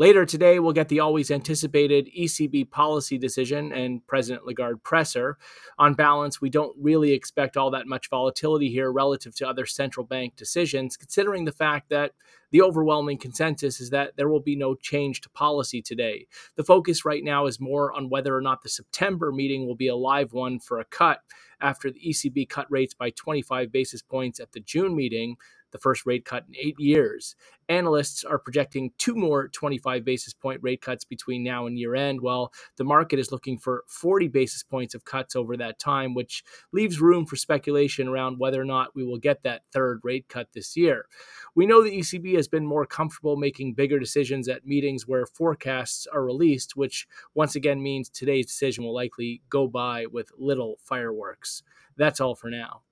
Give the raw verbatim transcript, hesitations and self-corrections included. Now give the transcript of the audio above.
Later today, we'll get the always anticipated E C B policy decision and President Lagarde presser. On balance, we don't really expect all that much volatility here relative to other central bank decisions, considering the fact that the overwhelming consensus is that there will be no change to policy today. The focus right now is more on whether or not the September meeting will be a live one for a cut after the E C B cut rates by twenty-five basis points at the June meeting, the first rate cut in eight years. Analysts are projecting two more twenty-five basis point rate cuts between now and year end, while the market is looking for forty basis points of cuts over that time, which leaves room for speculation around whether or not we will get that third rate cut this year. We know the E C B has been more comfortable making bigger decisions at meetings where forecasts are released, which once again means today's decision will likely go by with little fireworks. That's all for now.